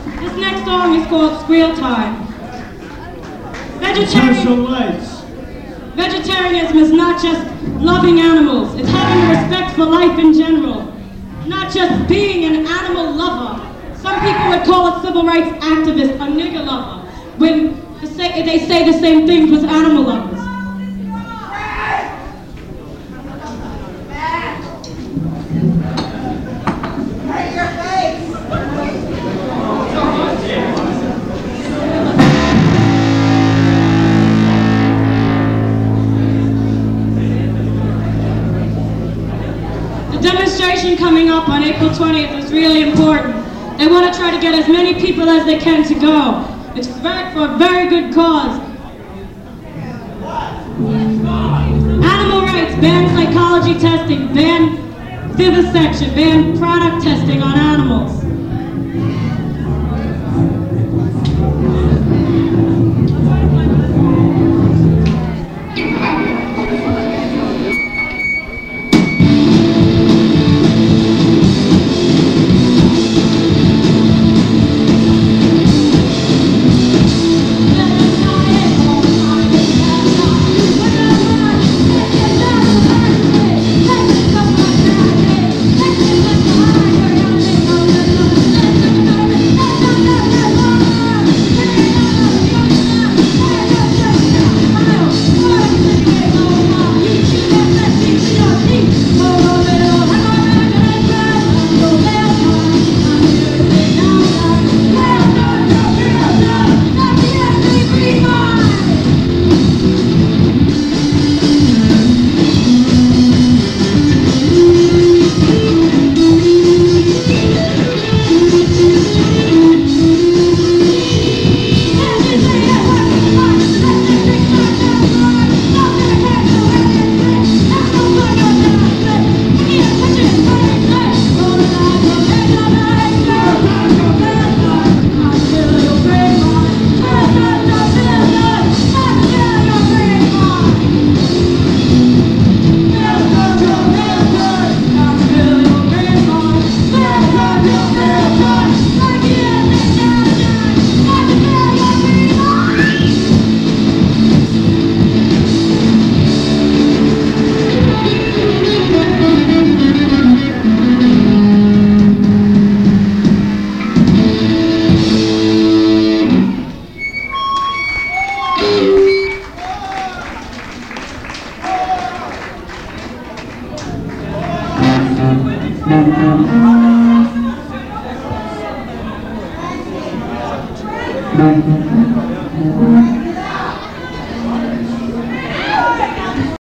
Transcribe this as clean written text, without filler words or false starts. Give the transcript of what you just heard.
This next song is called Squeal Time. Vegetarianism is not just loving animals, it's having a respect for life in general, not just being an animal lover. Some people would call a civil rights activist a nigger lover, when they say the same things with animal lovers. Coming up on April 20th is really important. They want to try to get as many people as they can to go. It's for a very good cause. Animal rights, ban psychology testing, ban vivisection, ban product testing on animals.